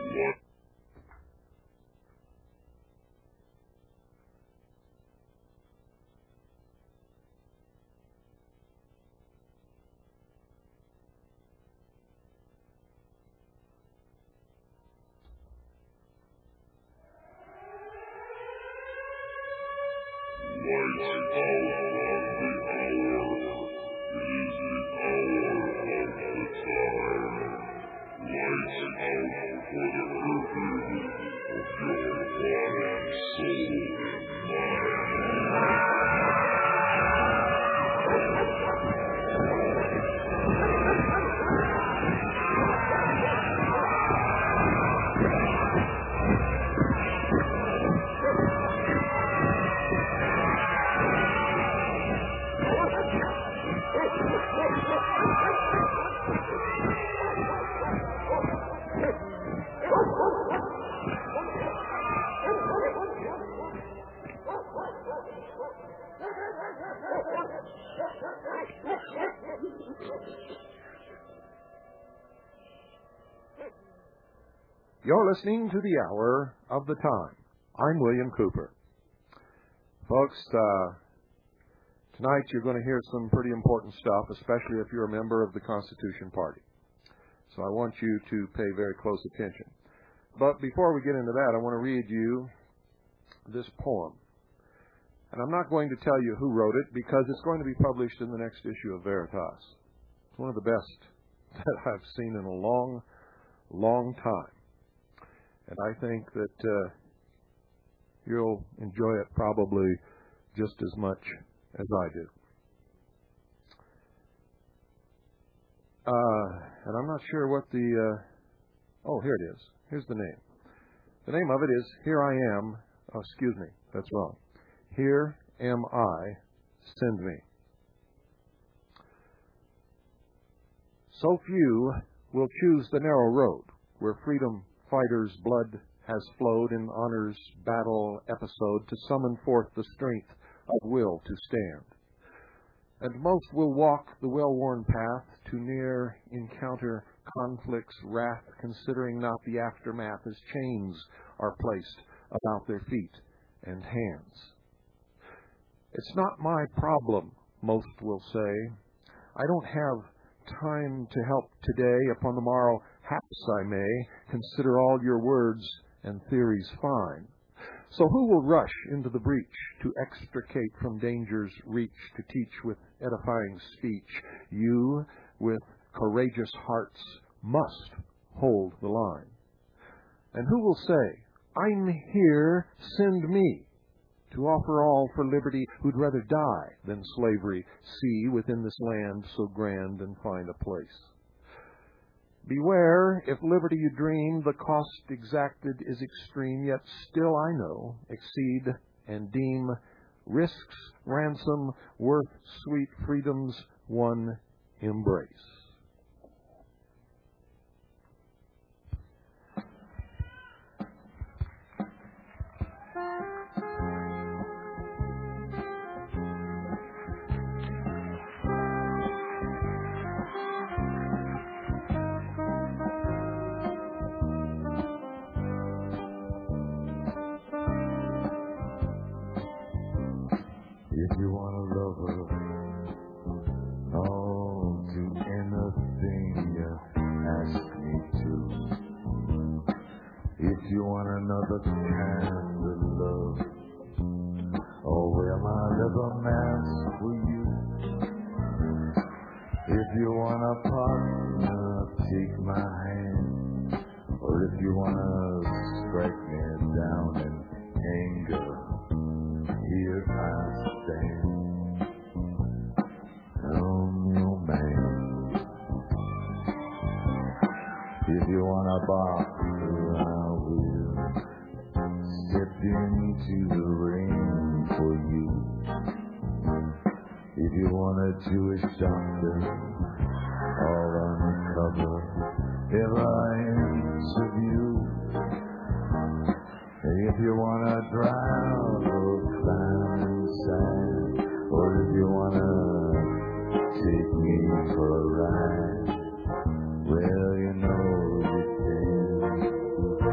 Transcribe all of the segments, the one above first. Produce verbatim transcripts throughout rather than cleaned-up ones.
You're listening to the Hour of the Time. I'm William Cooper. Folks, uh, tonight you're going to hear some pretty important stuff, especially if you're a member of the Constitution Party. So I want you to pay very close attention. But before we get into that, I want to read you this poem. And I'm not going to tell you who wrote it because it's going to be published in the next issue of Veritas. It's one of the best that I've seen in a long, long time. And I think that uh, you'll enjoy it probably just as much as I do. Uh, and I'm not sure what the... Uh, oh, here it is. Here's the name. The name of it is Here I Am. Oh, excuse me. That's wrong. Here Am I. Send Me. So few will choose the narrow road where freedom fighters' blood has flowed in honor's battle episode to summon forth the strength of will to stand. And most will walk the well-worn path to near encounter conflict's wrath, considering not the aftermath as chains are placed about their feet and hands. It's not my problem, most will say. I don't have time to help today. Upon the morrow, haps I may consider all your words and theories fine. So who will rush into the breach to extricate from danger's reach, to teach with edifying speech? You, with courageous hearts, must hold the line. And who will say, I'm here, send me, to offer all for liberty, who'd rather die than slavery see within this land so grand and find a place? Beware, if liberty you dream, the cost exacted is extreme, yet still I know, exceed and deem risks ransom worth sweet freedom's one embrace. If you want a lover, oh, do anything you ask me to. If you want another kind of love, oh, well, I'll live a mask for you. If you want a partner, take my hand. Or if you want to strike me down in anger, here I stand, I'm your man. If you want a boxer, I will step into the ring for you. If you want a Jewish doctor, all uncover if I interview. If you want to drown or climb inside, or if you want to take me for a ride, well, you know you can.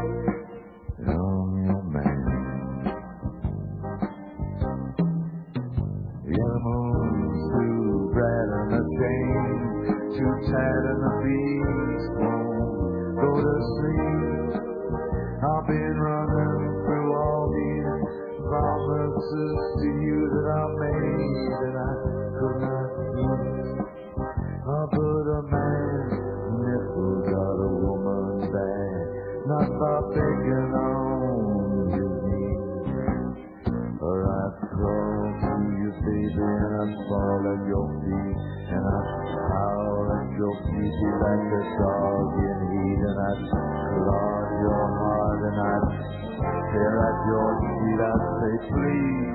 been running through all these promises to you that I made that I could not keep. Oh, but a man never got a woman back, not by begging on his knees. Or I'd crawl to you, baby, and I'd fall at your feet, and I'd howl at your beauty like a dog in heat, and I'd claw your heart, and I'd tear at your feet. I'd say, please,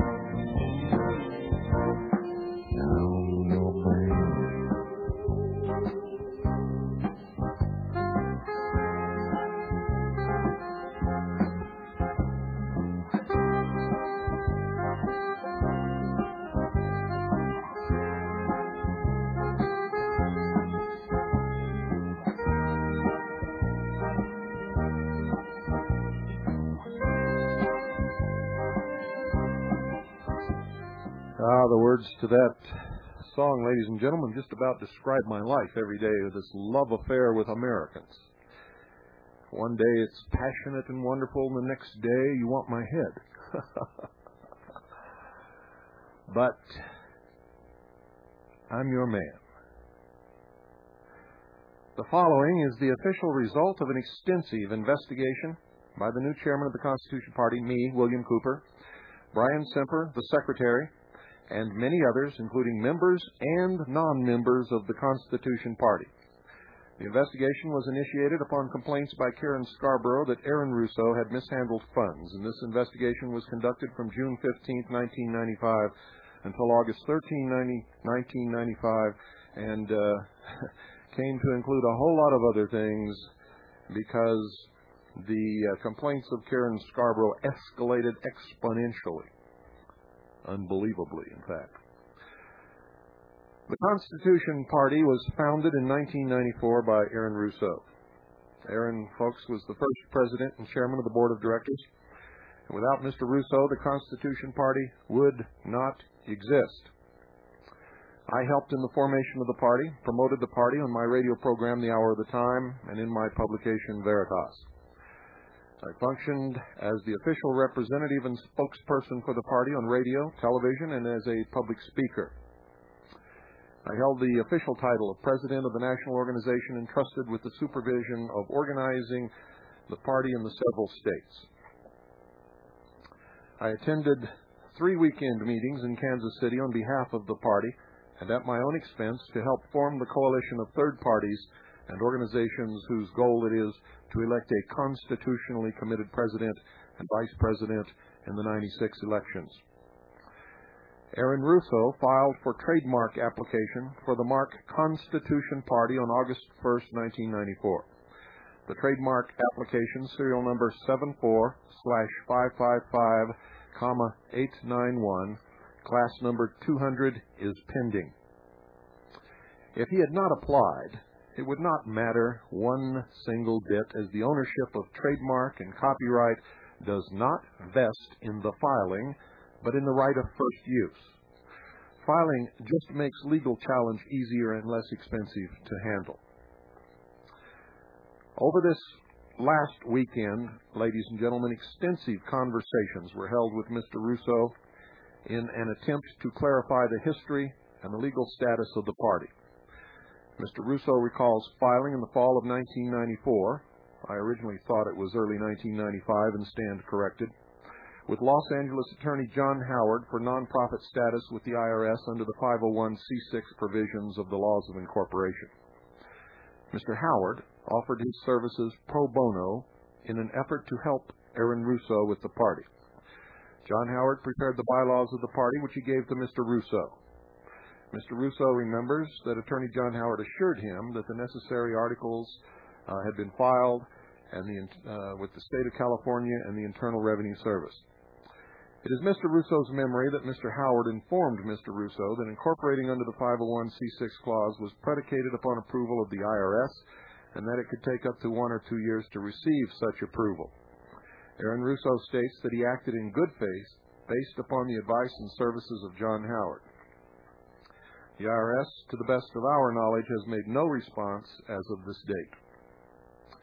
I'm your man. Ah, the words to that song, ladies and gentlemen, just about describe my life every day, this love affair with Americans. One day it's passionate and wonderful, and the next day you want my head. But I'm your man. The following is the official result of an extensive investigation by the new chairman of the Constitution Party, me, William Cooper, Brian Semper, the secretary, and many others, including members and non-members of the Constitution Party. The investigation was initiated upon complaints by Karen Scarborough that Aaron Russo had mishandled funds, and this investigation was conducted from June fifteenth, nineteen ninety-five until August thirteenth, nineteen ninety-five, and uh, came to include a whole lot of other things because the uh, complaints of Karen Scarborough escalated exponentially. Unbelievably, in fact. The Constitution Party was founded in nineteen ninety-four by Aaron Russo. Aaron, folks, was the first president and chairman of the board of directors. And without Mister Russo, the Constitution Party would not exist. I helped in the formation of the party, promoted the party on my radio program, The Hour of the Time, and in my publication, Veritas. I functioned as the official representative and spokesperson for the party on radio, television, and as a public speaker. I held the official title of president of the national organization entrusted with the supervision of organizing the party in the several states. I attended three weekend meetings in Kansas City on behalf of the party and at my own expense to help form the coalition of third parties and organizations whose goal it is to elect a constitutionally committed president and vice president in the ninety-six elections. Aaron Russo filed for trademark application for the mark Constitution Party on August first, nineteen ninety-four. The trademark application, serial number seven four slash five five five, eight nine one, class number two hundred, is pending. If he had not applied, it would not matter one single bit, as the ownership of trademark and copyright does not vest in the filing, but in the right of first use. Filing just makes legal challenge easier and less expensive to handle. Over this last weekend, ladies and gentlemen, extensive conversations were held with Mister Russo in an attempt to clarify the history and the legal status of the party. Mister Russo recalls filing in the fall of nineteen ninety-four, I originally thought it was early nineteen ninety-five and stand corrected, with Los Angeles attorney John Howard for nonprofit status with the I R S under the five oh one c six provisions of the laws of incorporation. Mister Howard offered his services pro bono in an effort to help Aaron Russo with the party. John Howard prepared the bylaws of the party, which he gave to Mister Russo. Mister Russo remembers that Attorney John Howard assured him that the necessary articles uh, had been filed and the, uh, with the state of California and the Internal Revenue Service. It is Mister Russo's memory that Mister Howard informed Mister Russo that incorporating under the five oh one c six clause was predicated upon approval of the I R S and that it could take up to one or two years to receive such approval. Aaron Russo states that he acted in good faith based upon the advice and services of John Howard. The I R S, to the best of our knowledge, has made no response as of this date.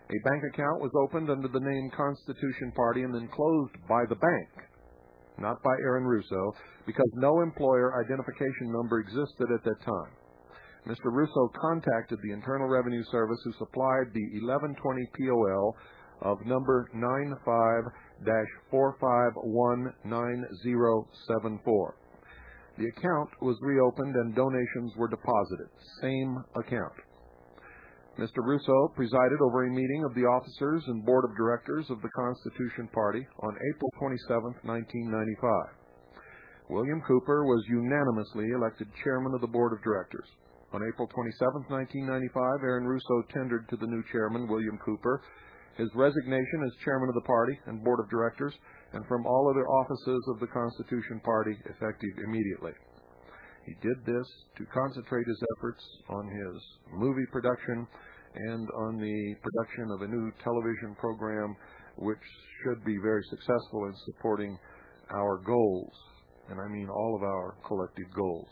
A bank account was opened under the name Constitution Party and then closed by the bank, not by Aaron Russo, because no employer identification number existed at that time. Mister Russo contacted the Internal Revenue Service, who supplied the eleven twenty P O L of number nine five dash four five one nine zero seven four. The account was reopened and donations were deposited. Same account. Mister Russo presided over a meeting of the officers and board of directors of the Constitution Party on April twenty-seventh, nineteen ninety-five. William Cooper was unanimously elected chairman of the board of directors. On April twenty-seventh, nineteen ninety-five, Aaron Russo tendered to the new chairman, William Cooper, his resignation as chairman of the party and board of directors and from all other offices of the Constitution Party effective immediately. He did this to concentrate his efforts on his movie production and on the production of a new television program which should be very successful in supporting our goals, and I mean all of our collective goals.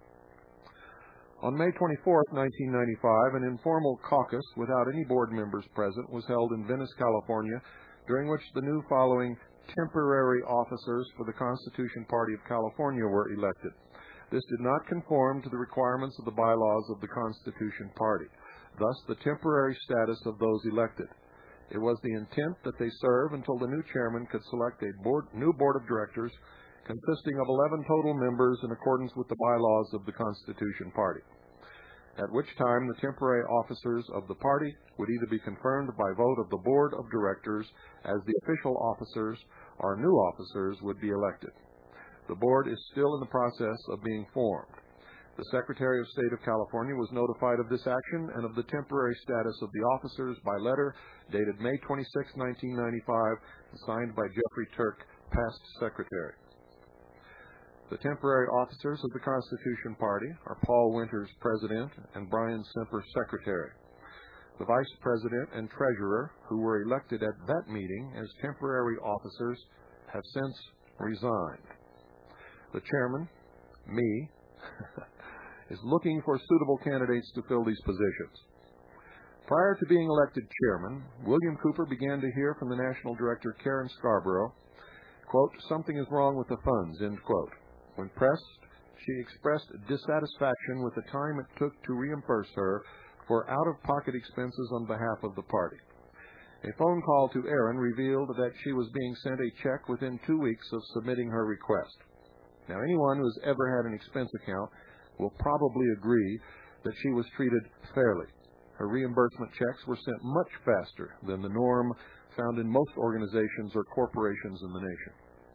On May twenty-fourth, nineteen ninety-five, an informal caucus without any board members present was held in Venice, California, during which the new following temporary officers for the Constitution Party of California were elected. This did not conform to the requirements of the bylaws of the Constitution Party, thus the temporary status of those elected. It was the intent that they serve until the new chairman could select a board, new board of directors consisting of eleven total members in accordance with the bylaws of the Constitution Party, at which time the temporary officers of the party would either be confirmed by vote of the board of directors as the official officers or new officers would be elected. The board is still in the process of being formed. The Secretary of State of California was notified of this action and of the temporary status of the officers by letter dated May twenty-sixth, nineteen ninety-five, signed by Jeffrey Turk, past Secretary. The temporary officers of the Constitution Party are Paul Winters, President, and Brian Semper, Secretary. The Vice President and Treasurer, who were elected at that meeting as temporary officers, have since resigned. The Chairman, me, is looking for suitable candidates to fill these positions. Prior to being elected Chairman, William Cooper began to hear from the National Director, Karen Scarborough, quote, "Something is wrong with the funds," end quote. When pressed, she expressed dissatisfaction with the time it took to reimburse her for out-of-pocket expenses on behalf of the party. A phone call to Aaron revealed that she was being sent a check within two weeks of submitting her request. Now, anyone who has ever had an expense account will probably agree that she was treated fairly. Her reimbursement checks were sent much faster than the norm found in most organizations or corporations in the nation.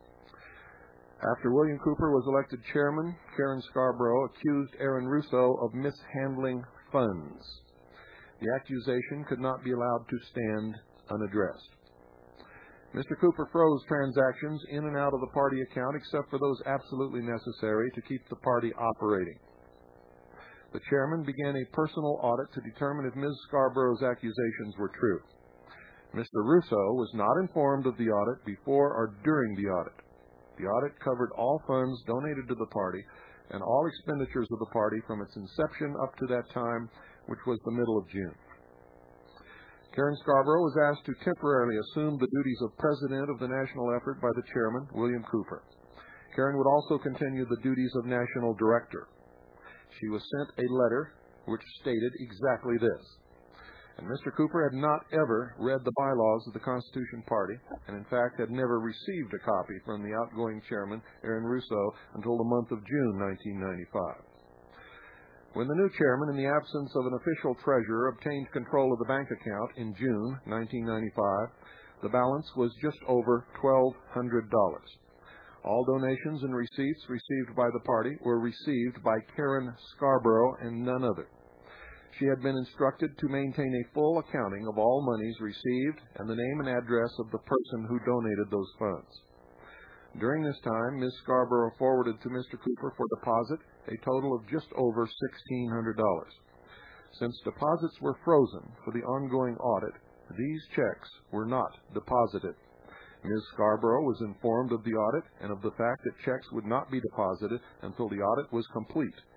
After William Cooper was elected chairman, Karen Scarborough accused Aaron Russo of mishandling funds. The accusation could not be allowed to stand unaddressed. Mister Cooper froze transactions in and out of the party account except for those absolutely necessary to keep the party operating. The chairman began a personal audit to determine if Miz Scarborough's accusations were true. Mister Russo was not informed of the audit before or during the audit. The audit covered all funds donated to the party and all expenditures of the party from its inception up to that time, which was the middle of June. Karen Scarborough was asked to temporarily assume the duties of president of the national effort by the chairman, William Cooper. Karen would also continue the duties of national director. She was sent a letter which stated exactly this. And Mister Cooper had not ever read the bylaws of the Constitution Party, and in fact had never received a copy from the outgoing chairman, Aaron Russo, until the month of June nineteen ninety-five. When the new chairman, in the absence of an official treasurer, obtained control of the bank account in June nineteen ninety-five, the balance was just over twelve hundred dollars. All donations and receipts received by the party were received by Karen Scarborough and none other. She had been instructed to maintain a full accounting of all monies received and the name and address of the person who donated those funds. During this time, Miz Scarborough forwarded to Mister Cooper for deposit a total of just over sixteen hundred dollars. Since deposits were frozen for the ongoing audit, these checks were not deposited. Miz Scarborough was informed of the audit and of the fact that checks would not be deposited until the audit was complete.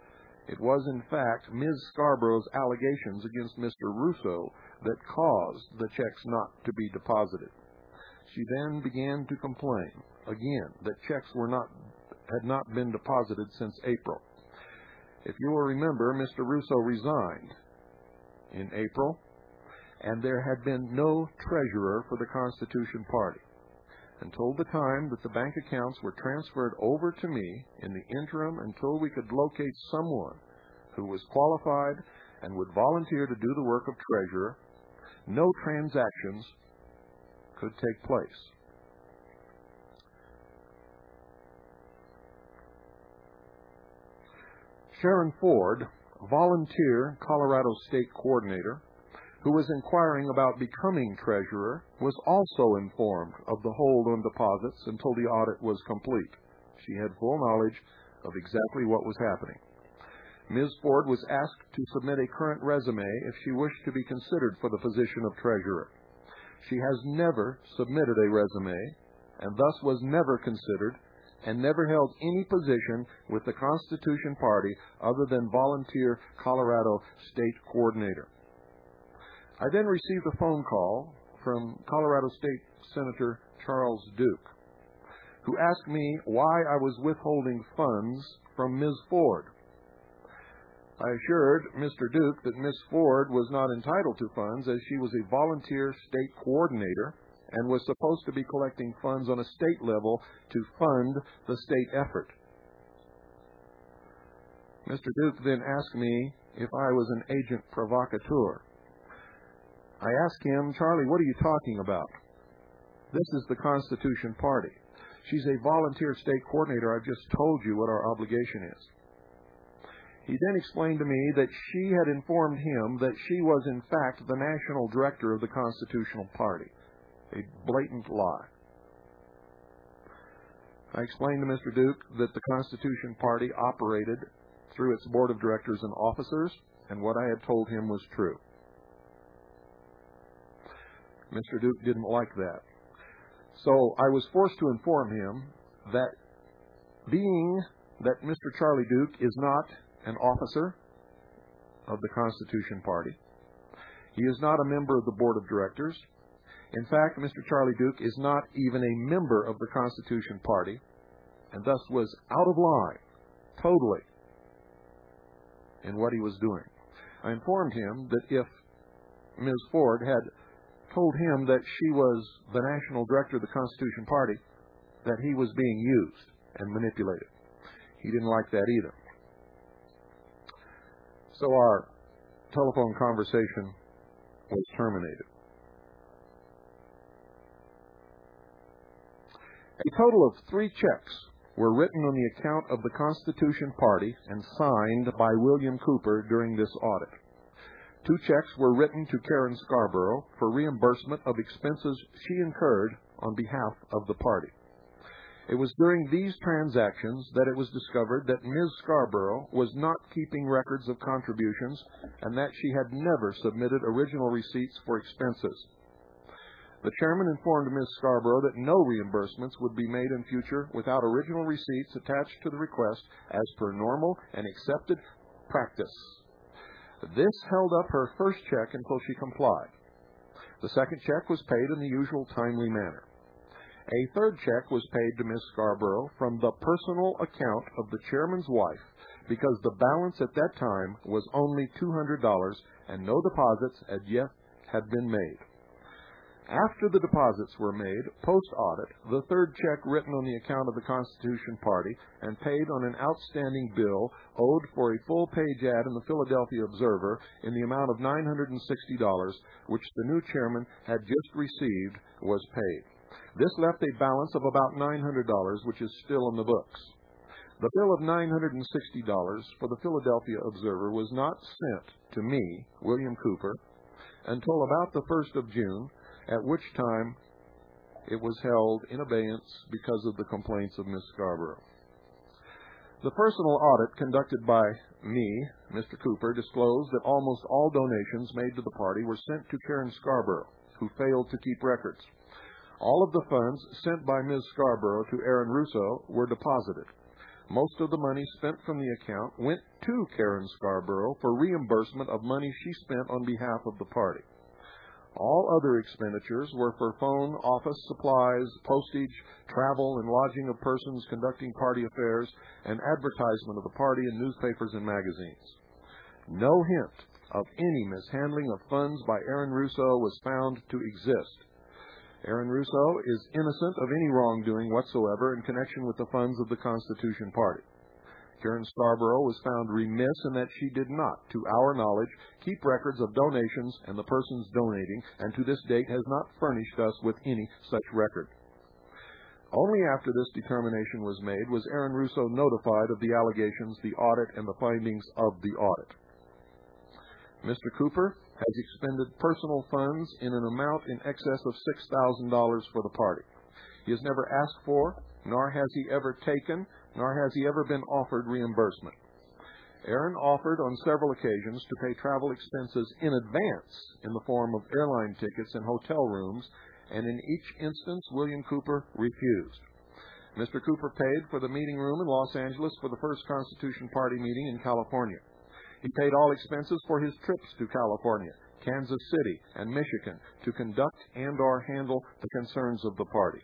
It was, in fact, Miz Scarborough's allegations against Mister Russo that caused the checks not to be deposited. She then began to complain, again, that checks were not, had not been deposited since April. If you will remember, Mister Russo resigned in April, and there had been no treasurer for the Constitution Party until the time that the bank accounts were transferred over to me in the interim until we could locate someone who was qualified and would volunteer to do the work of treasurer. No transactions could take place. Sharon Ford, volunteer Colorado State Coordinator, who was inquiring about becoming treasurer, was also informed of the hold on deposits until the audit was complete. She had full knowledge of exactly what was happening. Miz Ford was asked to submit a current resume if she wished to be considered for the position of treasurer. She has never submitted a resume and thus was never considered and never held any position with the Constitution Party other than volunteer Colorado State Coordinator. I then received a phone call from Colorado State Senator Charles Duke, who asked me why I was withholding funds from Miz Ford. I assured Mister Duke that Miz Ford was not entitled to funds as she was a volunteer state coordinator and was supposed to be collecting funds on a state level to fund the state effort. Mister Duke then asked me if I was an agent provocateur. I asked him, Charlie, what are you talking about? This is the Constitution Party. She's a volunteer state coordinator. I've just told you what our obligation is. He then explained to me that she had informed him that she was, in fact, the national director of the Constitutional Party. A blatant lie. I explained to Mister Duke that the Constitution Party operated through its board of directors and officers, and what I had told him was true. Mister Duke didn't like that. So I was forced to inform him that being that Mister Charlie Duke is not an officer of the Constitution Party, he is not a member of the board of directors. In fact, Mister Charlie Duke is not even a member of the Constitution Party, and thus was out of line, totally, in what he was doing. I informed him that if Miz Ford had told him that she was the national director of the Constitution Party, that he was being used and manipulated. He didn't like that either. So our telephone conversation was terminated. A total of three checks were written on the account of the Constitution Party and signed by William Cooper during this audit. Two checks were written to Karen Scarborough for reimbursement of expenses she incurred on behalf of the party. It was during these transactions that it was discovered that Miz Scarborough was not keeping records of contributions and that she had never submitted original receipts for expenses. The chairman informed Miz Scarborough that no reimbursements would be made in future without original receipts attached to the request as per normal and accepted practice. This held up her first check until she complied. The second check was paid in the usual timely manner. A third check was paid to Miz Scarborough from the personal account of the chairman's wife because the balance at that time was only two hundred dollars and no deposits as yet had been made. After the deposits were made, post-audit, the third check written on the account of the Constitution Party and paid on an outstanding bill owed for a full-page ad in the Philadelphia Observer in the amount of nine hundred sixty dollars, which the new chairman had just received, was paid. This left a balance of about nine hundred dollars, which is still in the books. The bill of nine hundred sixty dollars for the Philadelphia Observer was not sent to me, William Cooper, until about the first of June, at which time it was held in abeyance because of the complaints of Miz Scarborough. The personal audit conducted by me, Mister Cooper, disclosed that almost all donations made to the party were sent to Karen Scarborough, who failed to keep records. All of the funds sent by Miz Scarborough to Aaron Russo were deposited. Most of the money spent from the account went to Karen Scarborough for reimbursement of money she spent on behalf of the party. All other expenditures were for phone, office supplies, postage, travel, and lodging of persons conducting party affairs, and advertisement of the party in newspapers and magazines. No hint of any mishandling of funds by Aaron Russo was found to exist. Aaron Russo is innocent of any wrongdoing whatsoever in connection with the funds of the Constitution Party. Karen Scarborough was found remiss in that she did not, to our knowledge, keep records of donations and the persons donating, and to this date has not furnished us with any such record. Only after this determination was made was Aaron Russo notified of the allegations, the audit, and the findings of the audit. Mister Cooper has expended personal funds in an amount in excess of six thousand dollars for the party. He has never asked for, nor has he ever taken, nor has he ever been offered reimbursement. Aaron offered on several occasions to pay travel expenses in advance in the form of airline tickets and hotel rooms, and in each instance William Cooper refused. Mister Cooper paid for the meeting room in Los Angeles for the first Constitution Party meeting in California. He paid all expenses for his trips to California, Kansas City, and Michigan to conduct and or handle the concerns of the party.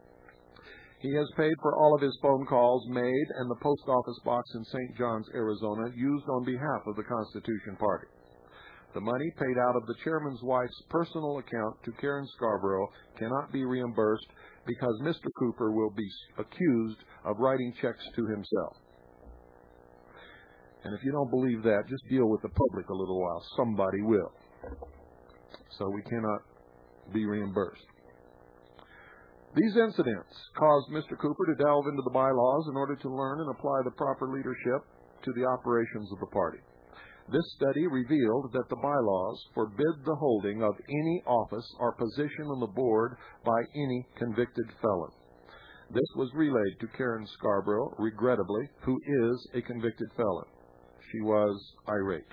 He has paid for all of his phone calls made and the post office box in Saint John's, Arizona, used on behalf of the Constitution Party. The money paid out of the chairman's wife's personal account to Karen Scarborough cannot be reimbursed because Mister Cooper will be accused of writing checks to himself. And if you don't believe that, just deal with the public a little while. Somebody will. So we cannot be reimbursed. These incidents caused Mister Cooper to delve into the bylaws in order to learn and apply the proper leadership to the operations of the party. This study revealed that the bylaws forbid the holding of any office or position on the board by any convicted felon. This was relayed to Karen Scarborough, regrettably, who is a convicted felon. She was irate.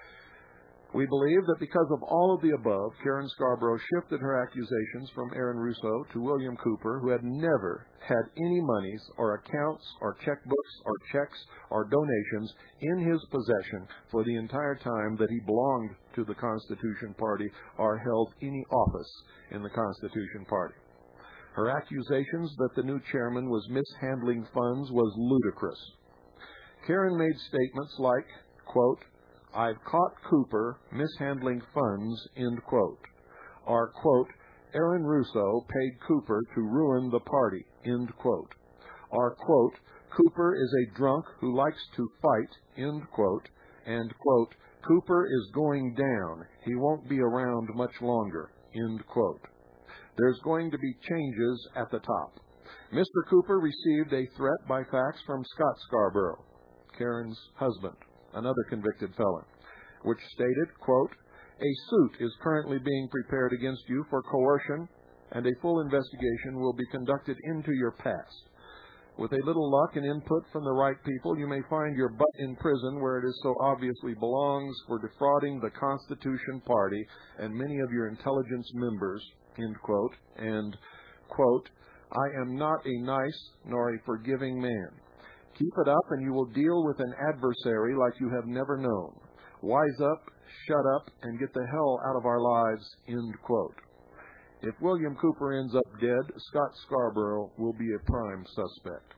We believe that because of all of the above, Karen Scarborough shifted her accusations from Aaron Russo to William Cooper, who had never had any monies or accounts or checkbooks or checks or donations in his possession for the entire time that he belonged to the Constitution Party or held any office in the Constitution Party. Her accusations that the new chairman was mishandling funds was ludicrous. Karen made statements like, quote, "I've caught Cooper mishandling funds," end quote, or, quote, "Aaron Russo paid Cooper to ruin the party," end quote, or, quote, "Cooper is a drunk who likes to fight," end quote, and, quote, "Cooper is going down. He won't be around much longer," end quote. There's going to be changes at the top. Mister Cooper received a threat by fax from Scott Scarborough, Karen's husband, another convicted felon, which stated, quote, "A suit is currently being prepared against you for coercion, and a full investigation will be conducted into your past. With a little luck and input from the right people, you may find your butt in prison where it is so obviously belongs for defrauding the Constitution Party and many of your intelligence members," end quote, and, quote, "I am not a nice nor a forgiving man. Keep it up and you will deal with an adversary like you have never known. Wise up, shut up, and get the hell out of our lives," end quote. If William Cooper ends up dead, Scott Scarborough will be a prime suspect.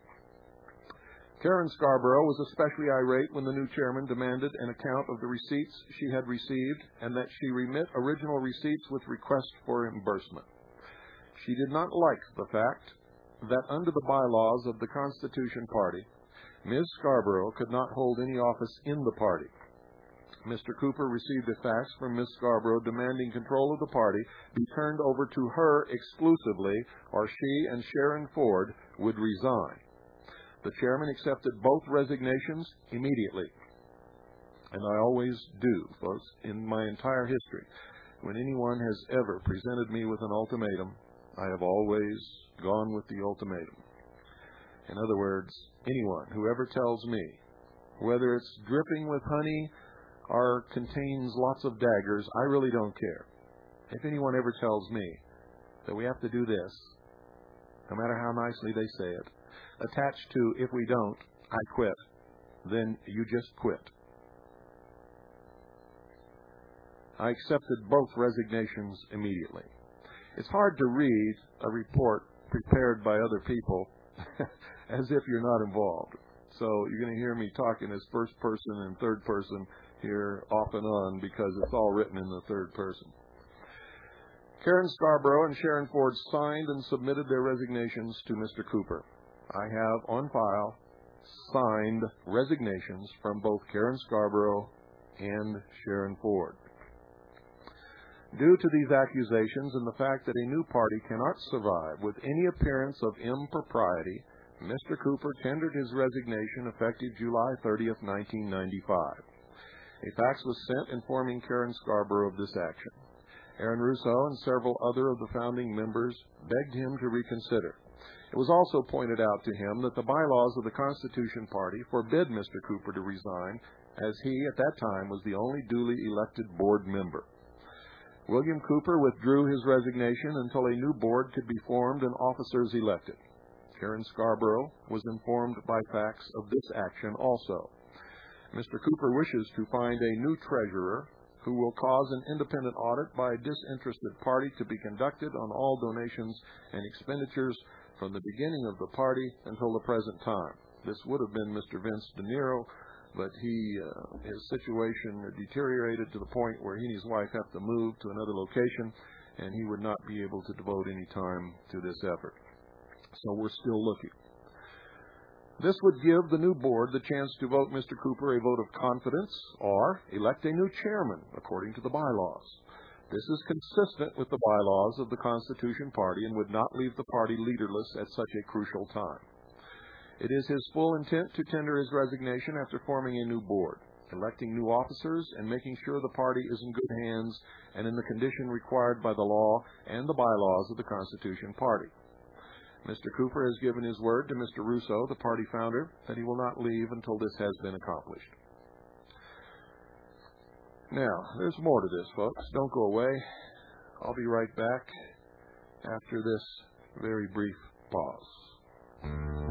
Karen Scarborough was especially irate when the new chairman demanded an account of the receipts she had received and that she remit original receipts with request for reimbursement. She did not like the fact that under the bylaws of the Constitution Party, Miz Scarborough could not hold any office in the party. Mister Cooper received a fax from Miz Scarborough demanding control of the party be turned over to her exclusively, or she and Sharon Ford would resign. The chairman accepted both resignations immediately. And I always do, folks, in my entire history. When anyone has ever presented me with an ultimatum, I have always gone with the ultimatum. In other words, anyone who ever tells me, whether it's dripping with honey or contains lots of daggers, I really don't care. If anyone ever tells me that we have to do this, no matter how nicely they say it, attached to if we don't, I quit. Then you just quit. I accepted both resignations immediately. It's hard to read a report prepared by other people as if you're not involved. So you're going to hear me talking as first person and third person here off and on because it's all written in the third person. Karen Scarborough and Sharon Ford signed and submitted their resignations to Mister Cooper. I have on file signed resignations from both Karen Scarborough and Sharon Ford. Due to these accusations and the fact that a new party cannot survive with any appearance of impropriety, Mister Cooper tendered his resignation effective July thirtieth, nineteen ninety-five. A fax was sent informing Karen Scarborough of this action. Aaron Russo and several other of the founding members begged him to reconsider. It was also pointed out to him that the bylaws of the Constitution Party forbid Mister Cooper to resign, as he, at that time, was the only duly elected board member. William Cooper withdrew his resignation until a new board could be formed and officers elected. Karen Scarborough was informed by fax of this action also. Mister Cooper wishes to find a new treasurer who will cause an independent audit by a disinterested party to be conducted on all donations and expenditures from the beginning of the party until the present time. This would have been Mister Vince De Niro, but he, uh, his situation deteriorated to the point where he and his wife have to move to another location, and he would not be able to devote any time to this effort. So we're still looking. This would give the new board the chance to vote Mister Cooper a vote of confidence or elect a new chairman, according to the bylaws. This is consistent with the bylaws of the Constitution Party and would not leave the party leaderless at such a crucial time. It is his full intent to tender his resignation after forming a new board, electing new officers, and making sure the party is in good hands and in the condition required by the law and the bylaws of the Constitution Party. Mister Cooper has given his word to Mister Russo, the party founder, that he will not leave until this has been accomplished. Now, there's more to this, folks. Don't go away. I'll be right back after this very brief pause.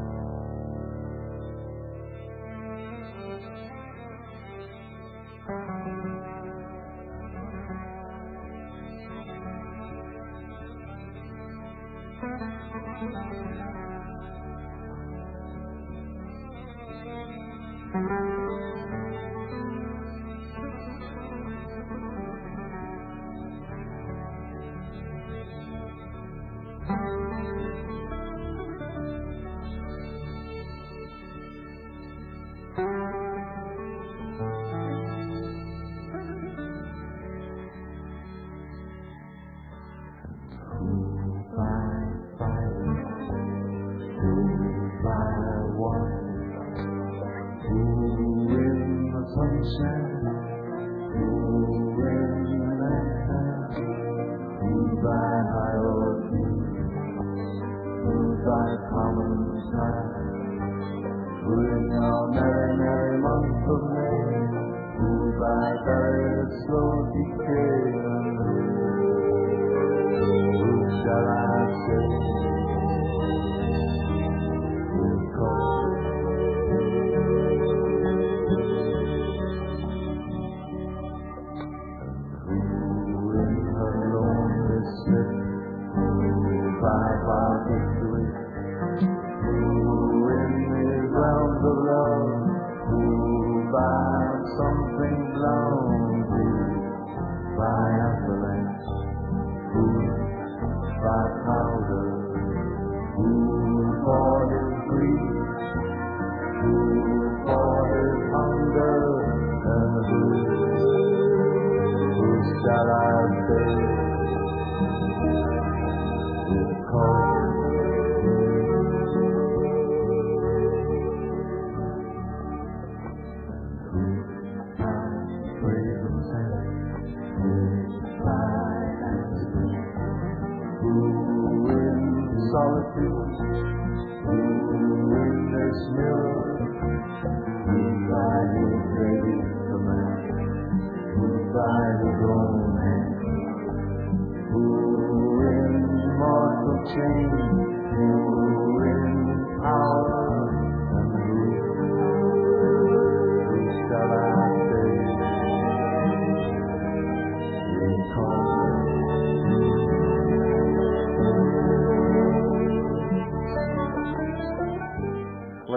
Change, who in power, and who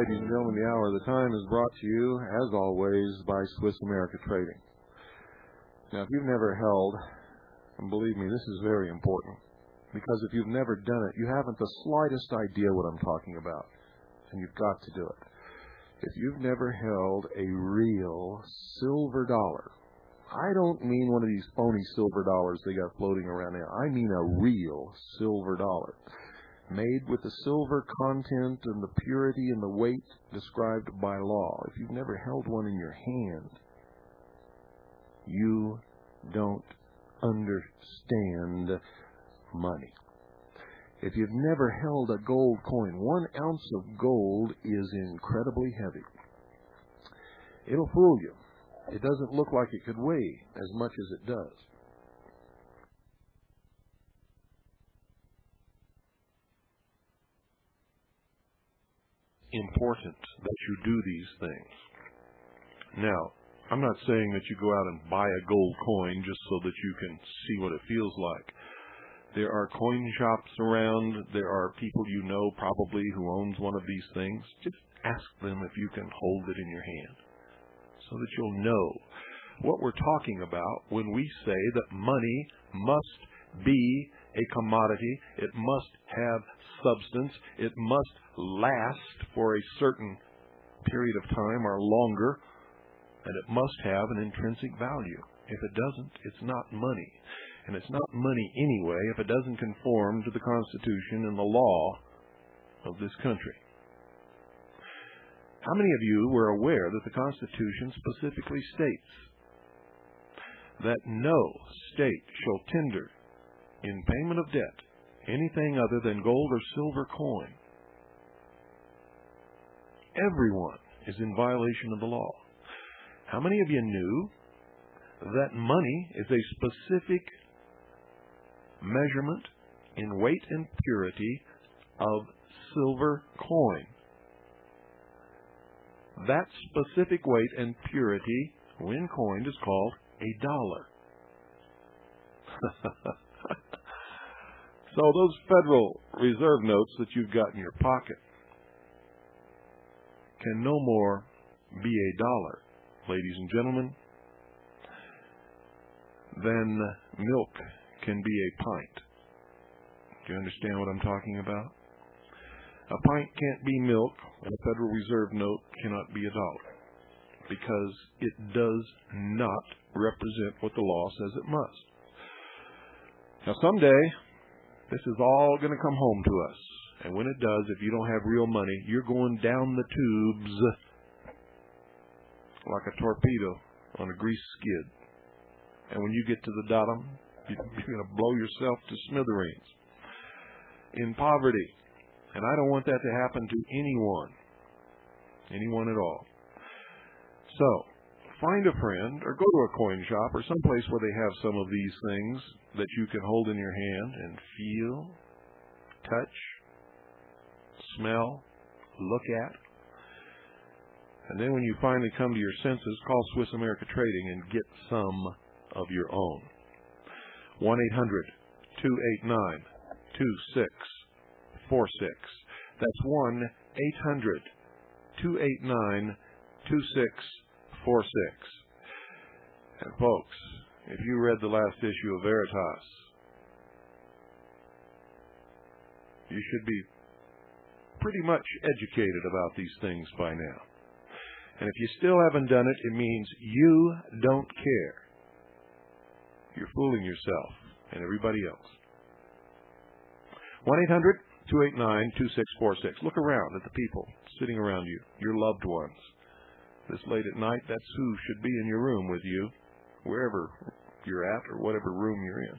ladies and gentlemen, the hour of the time is brought to you, as always, by Swiss America Trading. Now, if you've never held, and believe me, this is very important, because if you've never done it, you haven't the slightest idea what I'm talking about, and you've got to do it. If you've never held a real silver dollar, I don't mean one of these phony silver dollars they got floating around there. I mean a real silver dollar, made with the silver content and the purity and the weight described by law. If you've never held one in your hand, you don't understand money. If you've never held a gold coin, one ounce of gold is incredibly heavy. It'll fool you. It doesn't look like it could weigh as much as it does. Important that you do these things. Now, I'm not saying that you go out and buy a gold coin just so that you can see what it feels like. There are coin shops around. There are people you know probably who owns one of these things. Just ask them if you can hold it in your hand so that you'll know what we're talking about when we say that money must be a commodity. It must have substance. It must last for a certain period of time or longer. And it must have an intrinsic value. If it doesn't, it's not money. And it's not money anyway if it doesn't conform to the Constitution and the law of this country. How many of you were aware that the Constitution specifically states that no state shall tender in payment of debt anything other than gold or silver coin? Everyone is in violation of the law. How many of you knew that money is a specific measurement in weight and purity of silver coin? That specific weight and purity, when coined, is called a dollar. So those Federal Reserve notes that you've got in your pocket can no more be a dollar, ladies and gentlemen, than milk can be a pint. Do you understand what I'm talking about? A pint can't be milk, and a Federal Reserve note cannot be a dollar, because it does not represent what the law says it must. Now, someday, this is all going to come home to us. And when it does, if you don't have real money, you're going down the tubes like a torpedo on a grease skid. And when you get to the bottom, you're going to blow yourself to smithereens in poverty. And I don't want that to happen to anyone, anyone at all. So, find a friend or go to a coin shop or someplace where they have some of these things that you can hold in your hand and feel, touch, smell, look at. And then when you finally come to your senses, call Swiss America Trading and get some of your own. one eight hundred, two eight nine, two six four six. That's one eight hundred, two eight nine, two six four six. And folks, if you read the last issue of Veritas, you should be pretty much educated about these things by now. And if you still haven't done it, it means you don't care. You're fooling yourself and everybody else. one eight hundred, two eight nine, two six four six. Look around at the people sitting around you, your loved ones. This late at night, that's who should be in your room with you, wherever you're at or whatever room you're in.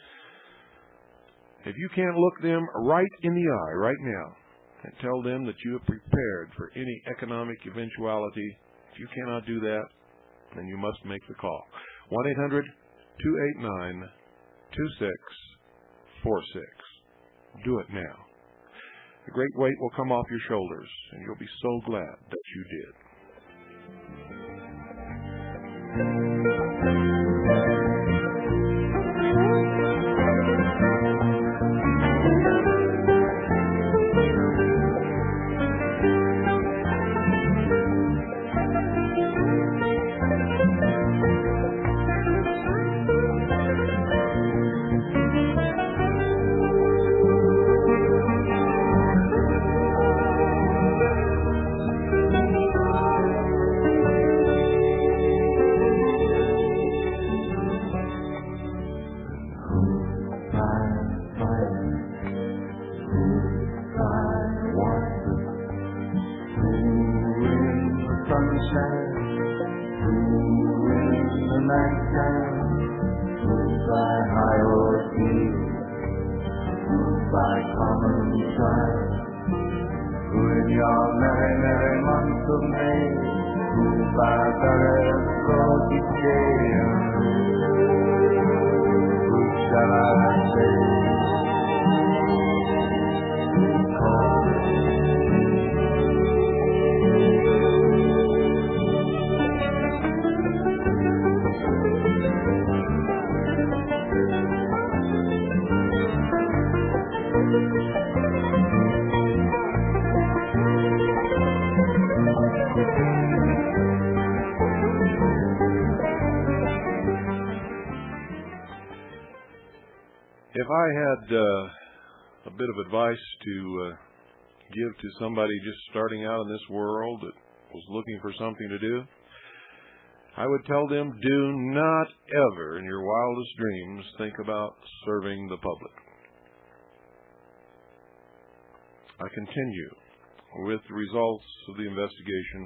If you can't look them right in the eye right now and tell them that you have prepared for any economic eventuality, if you cannot do that, then you must make the call. one eight hundred, two eight nine, two six four six. Do it now. The great weight will come off your shoulders, and you'll be so glad that you did. I want to Ooh, in the sunshine, ooh, in the nighttime, ooh, by high or deep, ooh, by common tribe, ooh, in your merry, merry month of May, ooh, by various golden day, who shall I say? If I had uh, a bit of advice to uh, give to somebody just starting out in this world that was looking for something to do, I would tell them, do not ever in your wildest dreams think about serving the public. I continue with the results of the investigation.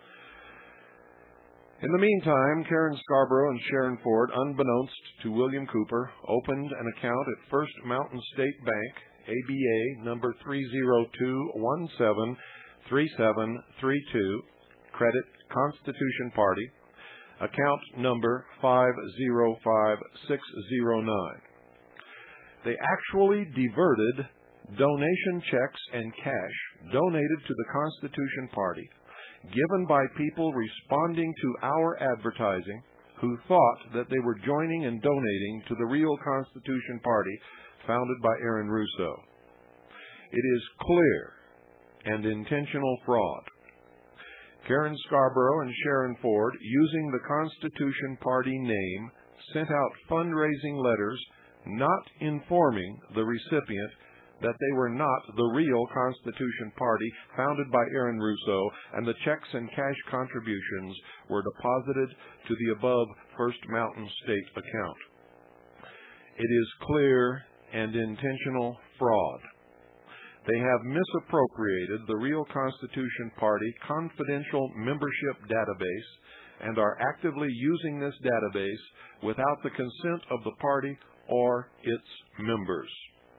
In the meantime, Karen Scarborough and Sharon Ford, unbeknownst to William Cooper, opened an account at First Mountain State Bank, A B A number three zero two one seven three seven three two, credit Constitution Party, account number five zero five six zero nine. They actually diverted donation checks and cash donated to the Constitution Party, given by people responding to our advertising who thought that they were joining and donating to the real Constitution Party founded by Aaron Russo. It is clear and intentional fraud. Karen Scarborough and Sharon Ford, using the Constitution Party name, sent out fundraising letters not informing the recipient that they were not the real Constitution Party founded by Aaron Russo, and the checks and cash contributions were deposited to the above First Mountain State account. It is clear and intentional fraud. They have misappropriated the real Constitution Party confidential membership database and are actively using this database without the consent of the party or its members.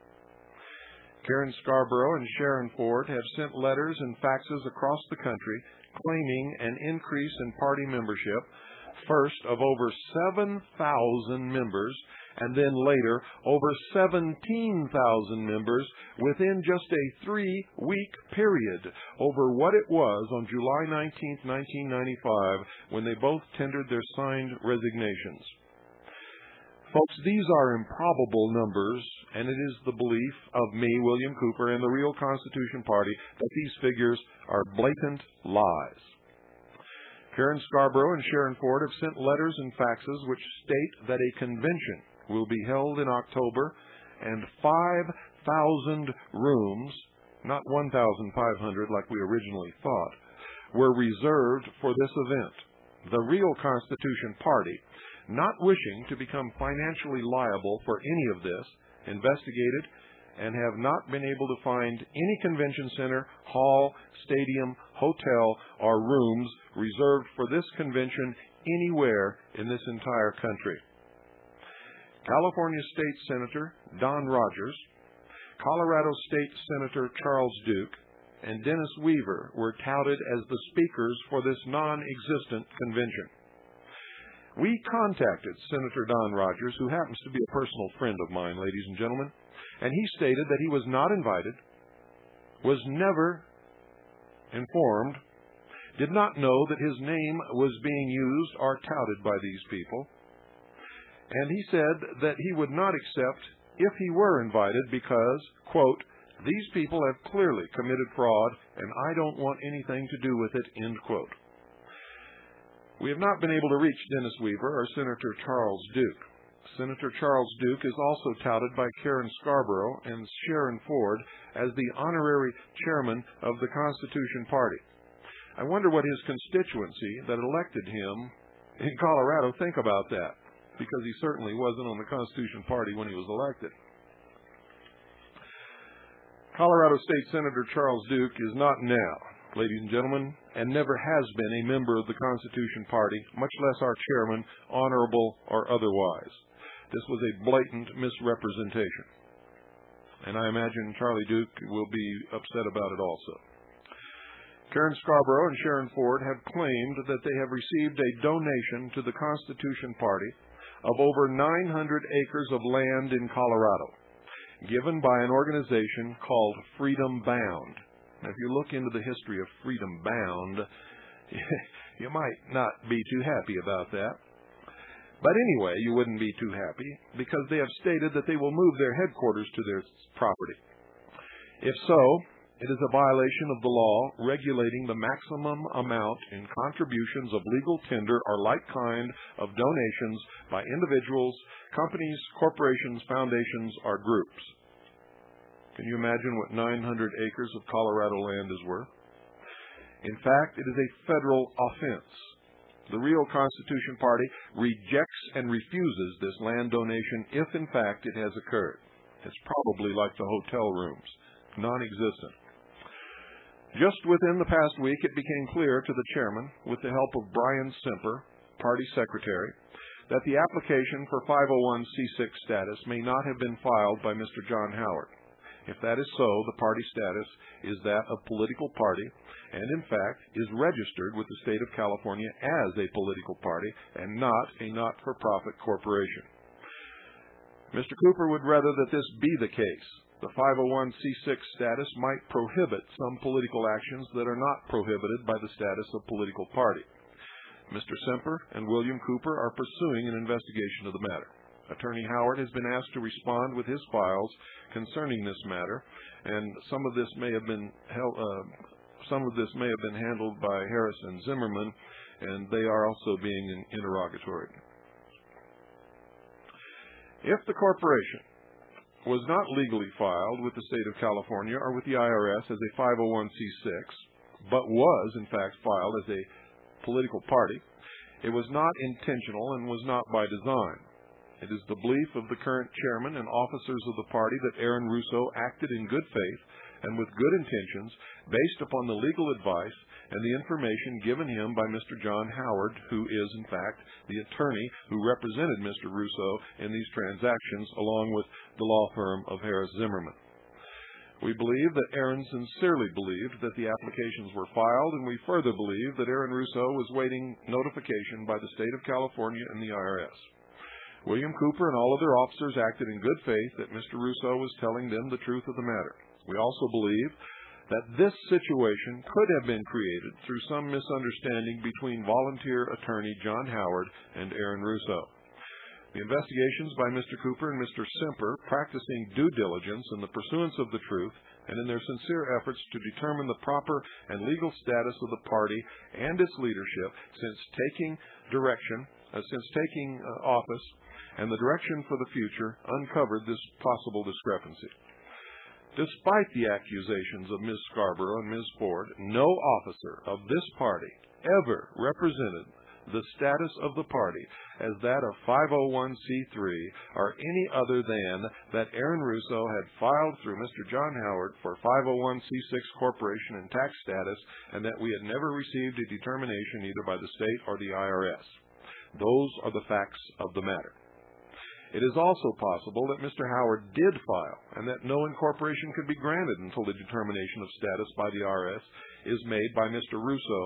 Karen Scarborough and Sharon Ford have sent letters and faxes across the country claiming an increase in party membership, first of over seven thousand members, and then later over seventeen thousand members within just a three-week period over what it was on July nineteenth, nineteen ninety-five, when they both tendered their signed resignations. Folks, these are improbable numbers, and it is the belief of me, William Cooper, and the real Constitution Party that these figures are blatant lies. Karen Scarborough and Sharon Ford have sent letters and faxes which state that a convention will be held in October and five thousand rooms, not one thousand five hundred like we originally thought, were reserved for this event. The real Constitution Party, not wishing to become financially liable for any of this, investigated and have not been able to find any convention center, hall, stadium, hotel, or rooms reserved for this convention anywhere in this entire country. California State Senator Don Rogers, Colorado State Senator Charles Duke, and Dennis Weaver were touted as the speakers for this non-existent convention. We contacted Senator Don Rogers, who happens to be a personal friend of mine, ladies and gentlemen, and he stated that he was not invited, was never informed, did not know that his name was being used or touted by these people, and he said that he would not accept if he were invited because, quote, these people have clearly committed fraud and I don't want anything to do with it, end quote. We have not been able to reach Dennis Weaver or Senator Charles Duke. Senator Charles Duke is also touted by Karen Scarborough and Sharon Ford as the honorary chairman of the Constitution Party. I wonder what his constituency that elected him in Colorado think about that, because he certainly wasn't on the Constitution Party when he was elected. Colorado State Senator Charles Duke is not now, ladies and gentlemen, and never has been a member of the Constitution Party, much less our chairman, honorable or otherwise. This was a blatant misrepresentation, and I imagine Charlie Duke will be upset about it also. Karen Scarborough and Sharon Ford have claimed that they have received a donation to the Constitution Party of over nine hundred acres of land in Colorado, given by an organization called Freedom Bound. Now, if you look into the history of Freedom Bound, you might not be too happy about that. But anyway, you wouldn't be too happy because they have stated that they will move their headquarters to their property. If so, it is a violation of the law regulating the maximum amount in contributions of legal tender or like kind of donations by individuals, companies, corporations, foundations, or groups. Can you imagine what nine hundred acres of Colorado land is worth? In fact, it is a federal offense. The real Constitution Party rejects and refuses this land donation if, in fact, it has occurred. It's probably like the hotel rooms, non-existent. Just within the past week, it became clear to the chairman, with the help of Brian Semper, party secretary, that the application for five oh one c six status may not have been filed by Mister John Howard. If that is so, the party status is that of political party and, in fact, is registered with the state of California as a political party and not a not-for-profit corporation. Mister Cooper would rather that this be the case. The five oh one c six status might prohibit some political actions that are not prohibited by the status of political party. Mister Semper and William Cooper are pursuing an investigation of the matter. Attorney Howard has been asked to respond with his files concerning this matter, and some of this may have been held, uh, some of this may have been handled by Harris and Zimmerman, and they are also being interrogatory. If the corporation was not legally filed with the state of California or with the I R S as a five oh one c six, but was, in fact, filed as a political party, it was not intentional and was not by design. It is the belief of the current chairman and officers of the party that Aaron Russo acted in good faith and with good intentions based upon the legal advice and the information given him by Mister John Howard, who is, in fact, the attorney who represented Mister Russo in these transactions, along with the law firm of Harris Zimmerman. We believe that Aaron sincerely believed that the applications were filed, and we further believe that Aaron Russo was waiting notification by the state of California and the I R S. William Cooper and all other officers acted in good faith that Mister Russo was telling them the truth of the matter. We also believe that this situation could have been created through some misunderstanding between volunteer attorney John Howard and Aaron Russo. The investigations by Mister Cooper and Mister Semper, practicing due diligence in the pursuance of the truth and in their sincere efforts to determine the proper and legal status of the party and its leadership since taking direction, uh, since taking uh, office, and the direction for the future, uncovered this possible discrepancy. Despite the accusations of Miz Scarborough and Miz Ford, no officer of this party ever represented the status of the party as that of five oh one c three or any other than that Aaron Russo had filed through Mister John Howard for five oh one c six corporation and tax status, and that we had never received a determination either by the state or the I R S. Those are the facts of the matter. It is also possible that Mister Howard did file, and that no incorporation could be granted until the determination of status by the I R S is made by Mister Russo,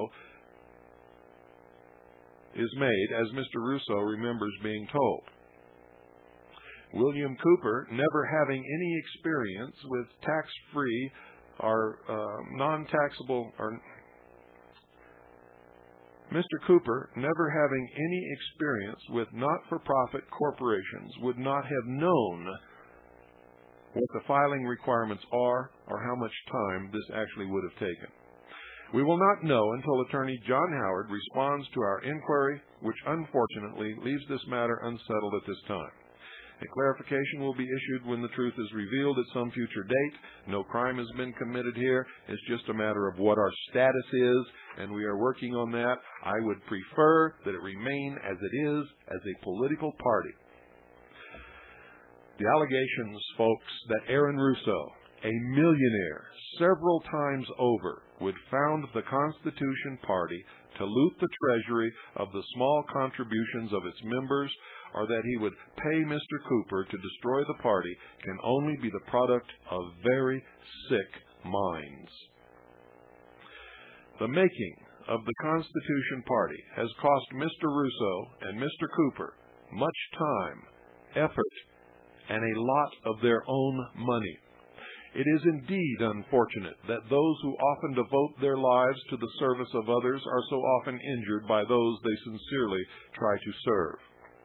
is made as Mister Russo remembers being told. William Cooper, never having any experience with tax-free or uh, non-taxable or Mister Cooper, never having any experience with not-for-profit corporations, would not have known what the filing requirements are or how much time this actually would have taken. We will not know until Attorney John Howard responds to our inquiry, which unfortunately leaves this matter unsettled at this time. A clarification will be issued when the truth is revealed at some future date. No crime has been committed here. It's just a matter of what our status is, and we are working on that. I would prefer that it remain as it is, as a political party. The allegations, folks, that Aaron Russo a millionaire several times over would found the Constitution Party to loot the treasury of the small contributions of its members, or that he would pay Mister Cooper to destroy the party, can only be the product of very sick minds. The making of the Constitution Party has cost Mister Rousseau and Mister Cooper much time, effort, and a lot of their own money. It is indeed unfortunate that those who often devote their lives to the service of others are so often injured by those they sincerely try to serve.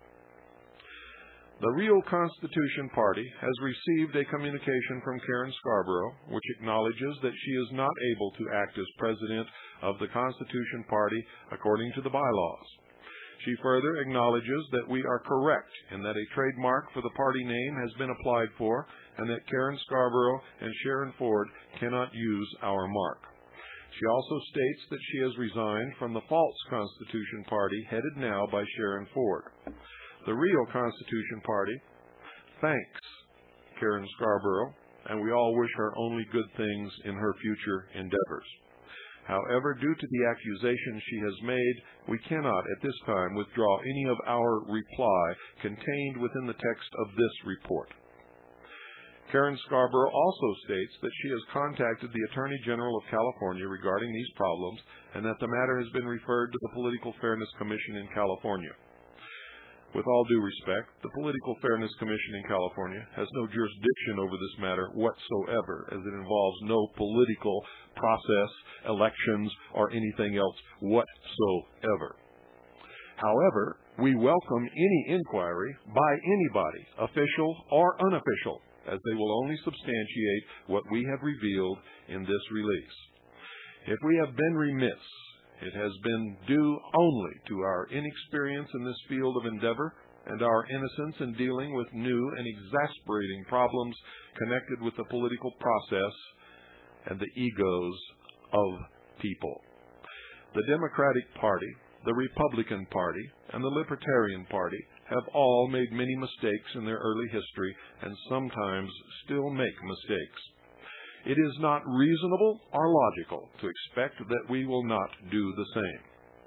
The real Constitution Party has received a communication from Karen Scarborough, which acknowledges that she is not able to act as president of the Constitution Party according to the bylaws. She further acknowledges that we are correct in that a trademark for the party name has been applied for, and that Karen Scarborough and Sharon Ford cannot use our mark. She also states that she has resigned from the false Constitution Party headed now by Sharon Ford. The real Constitution Party thanks Karen Scarborough, and we all wish her only good things in her future endeavors. However, due to the accusations she has made, we cannot at this time withdraw any of our reply contained within the text of this report. Karen Scarborough also states that she has contacted the Attorney General of California regarding these problems, and that the matter has been referred to the Political Fairness Commission in California. With all due respect, the Political Fairness Commission in California has no jurisdiction over this matter whatsoever, as it involves no political process, elections, or anything else whatsoever. However, we welcome any inquiry by anybody, official or unofficial, as they will only substantiate what we have revealed in this release. If we have been remiss, it has been due only to our inexperience in this field of endeavor and our innocence in dealing with new and exasperating problems connected with the political process and the egos of people. The Democratic Party, the Republican Party, and the Libertarian Party have all made many mistakes in their early history and sometimes still make mistakes. It is not reasonable or logical to expect that we will not do the same.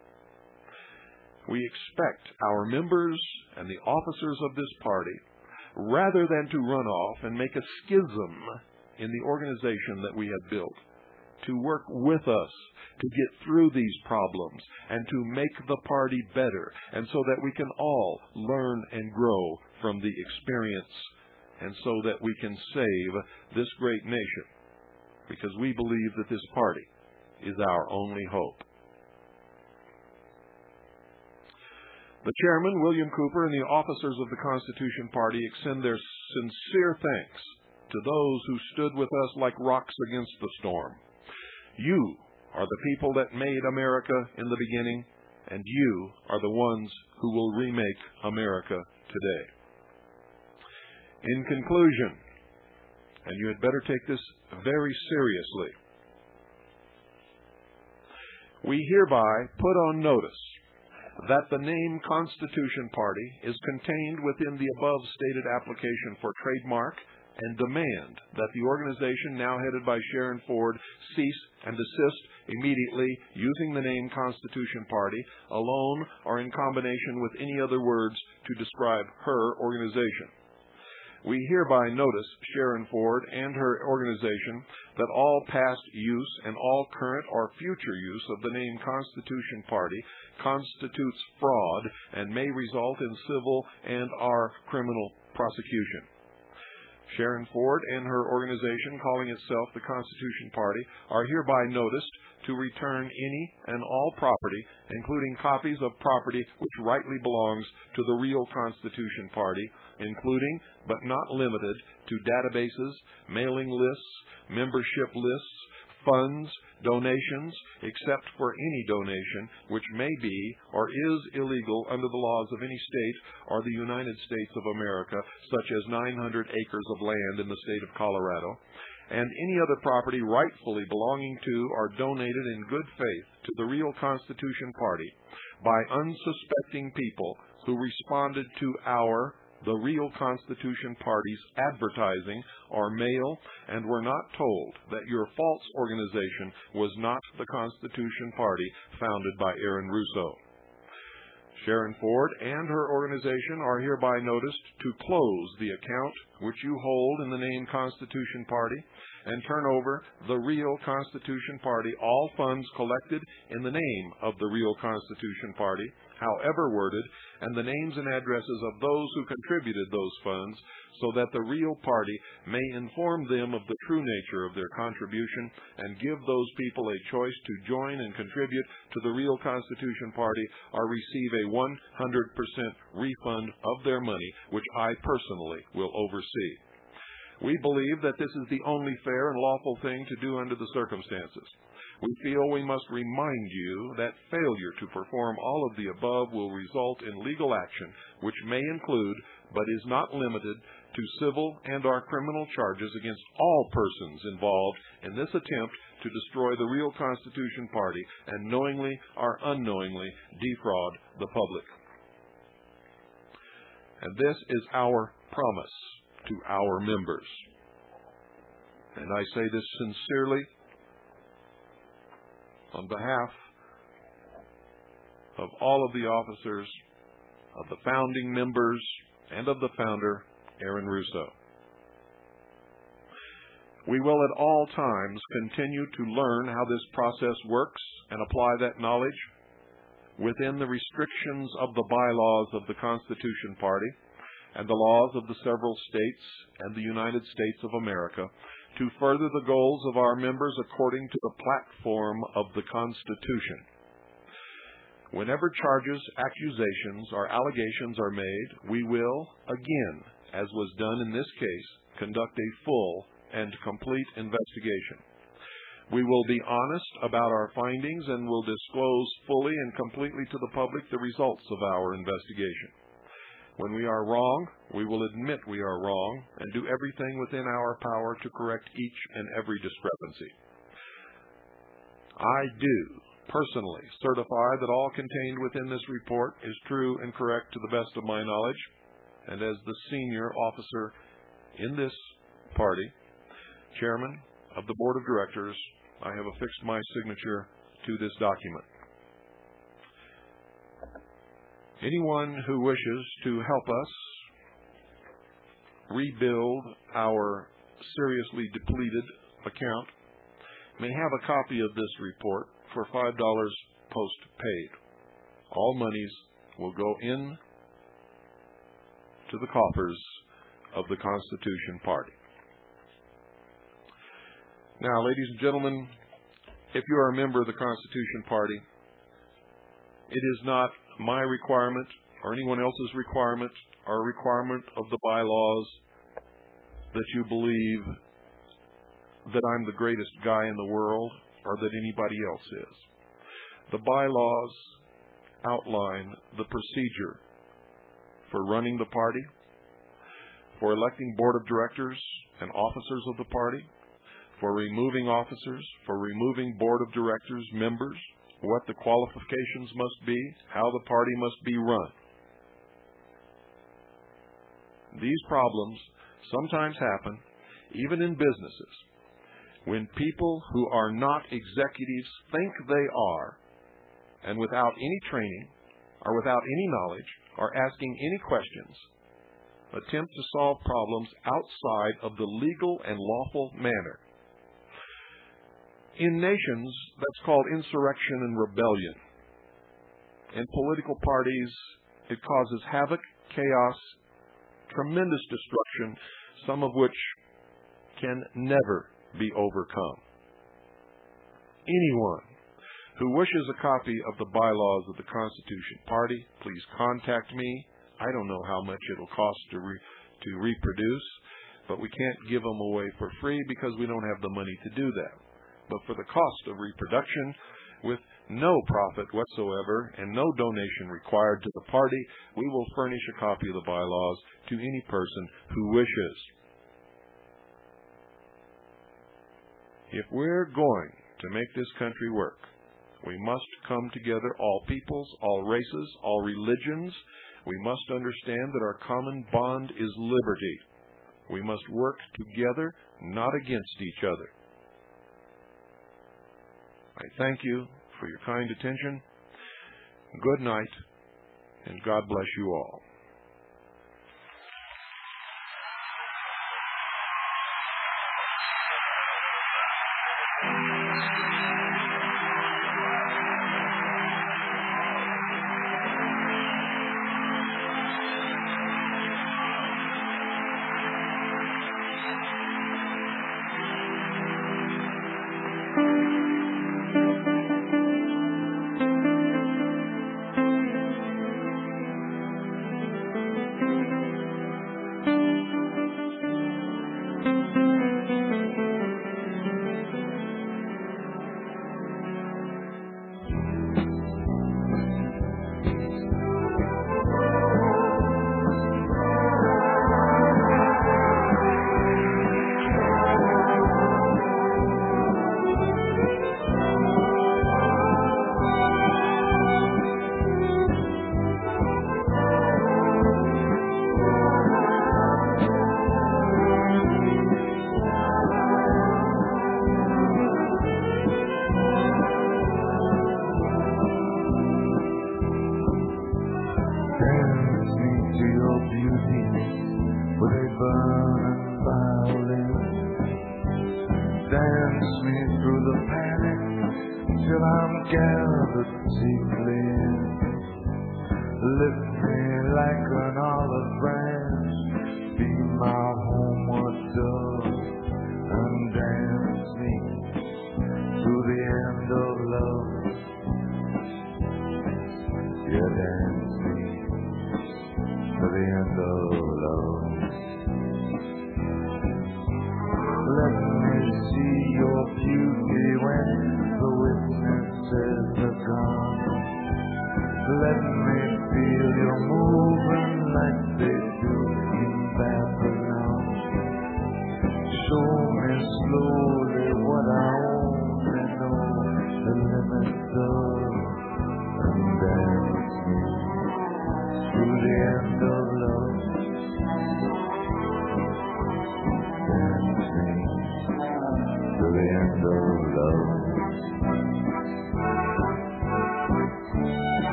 We expect our members and the officers of this party, rather than to run off and make a schism in the organization that we have built, to work with us to get through these problems and to make the party better, and so that we can all learn and grow from the experience, and so that we can save this great nation, because we believe that this party is our only hope. The chairman, William Cooper, and the officers of the Constitution Party extend their sincere thanks to those who stood with us like rocks against the storm. You are the people that made America in the beginning, and you are the ones who will remake America today. In conclusion, and you had better take this very seriously, we hereby put on notice that the name Constitution Party is contained within the above stated application for trademark, and demand that the organization now headed by Sharon Ford cease and desist immediately using the name Constitution Party alone or in combination with any other words to describe her organization. We hereby notice Sharon Ford and her organization that all past use and all current or future use of the name Constitution Party constitutes fraud and may result in civil and or criminal prosecution. Sharon Ford and her organization, calling itself the Constitution Party, are hereby noticed to return any and all property, including copies of property which rightly belongs to the real Constitution Party, including, but not limited to, databases, mailing lists, membership lists, funds, donations, except for any donation which may be or is illegal under the laws of any state or the United States of America, such as nine hundred acres of land in the state of Colorado, and any other property rightfully belonging to or donated in good faith to the real Constitution Party by unsuspecting people who responded to our the real Constitution Party's advertising or mail and were not told that your false organization was not the Constitution Party founded by Aaron Russo. Sharon Ford and her organization are hereby noticed to close the account which you hold in the name Constitution Party and turn over the real Constitution Party all funds collected in the name of the real Constitution Party, however worded, and the names and addresses of those who contributed those funds, so that the real party may inform them of the true nature of their contribution and give those people a choice to join and contribute to the real Constitution Party or receive a one hundred percent refund of their money, which I personally will oversee. We believe that this is the only fair and lawful thing to do under the circumstances. We feel we must remind you that failure to perform all of the above will result in legal action, which may include, but is not limited to, civil and or criminal charges against all persons involved in this attempt to destroy the real Constitution Party and knowingly or unknowingly defraud the public. And this is our promise to our members. And I say this sincerely on behalf of all of the officers, of the founding members, and of the founder, Aaron Russo. We will at all times continue to learn how this process works and apply that knowledge within the restrictions of the bylaws of the Constitution Party and the laws of the several states and the United States of America to further the goals of our members according to the platform of the Constitution. Whenever charges, accusations, or allegations are made, we will, again, as was done in this case, conduct a full and complete investigation. We will be honest about our findings and will disclose fully and completely to the public the results of our investigation. When we are wrong, we will admit we are wrong and do everything within our power to correct each and every discrepancy. I do personally certify that all contained within this report is true and correct to the best of my knowledge, and as the senior officer in this party, chairman of the board of directors, I have affixed my signature to this document. Anyone who wishes to help us rebuild our seriously depleted account may have a copy of this report for five dollars post-paid. All monies will go in to the coffers of the Constitution Party. Now, ladies and gentlemen, if you are a member of the Constitution Party, it is not my requirement or anyone else's requirement or a requirement of the bylaws that you believe that I'm the greatest guy in the world or that anybody else is. The bylaws outline the procedure for running the party, for electing board of directors and officers of the party, for removing officers, for removing board of directors members, what the qualifications must be, how the party must be run. These problems sometimes happen, even in businesses, when people who are not executives think they are, and without any training or without any knowledge or asking any questions, attempt to solve problems outside of the legal and lawful manner. In nations, that's called insurrection and rebellion. In political parties, it causes havoc, chaos, tremendous destruction, some of which can never be overcome. Anyone who wishes a copy of the bylaws of the Constitution Party, please contact me. I don't know how much it'll cost to re to reproduce, but we can't give them away for free because we don't have the money to do that. But for the cost of reproduction, with no profit whatsoever and no donation required to the party, we will furnish a copy of the bylaws to any person who wishes. If we're going to make this country work, we must come together, all peoples, all races, all religions. We must understand that our common bond is liberty. We must work together, not against each other. I thank you for your kind attention. Good night, and God bless you all.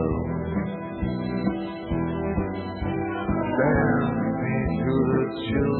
Dance me to the children.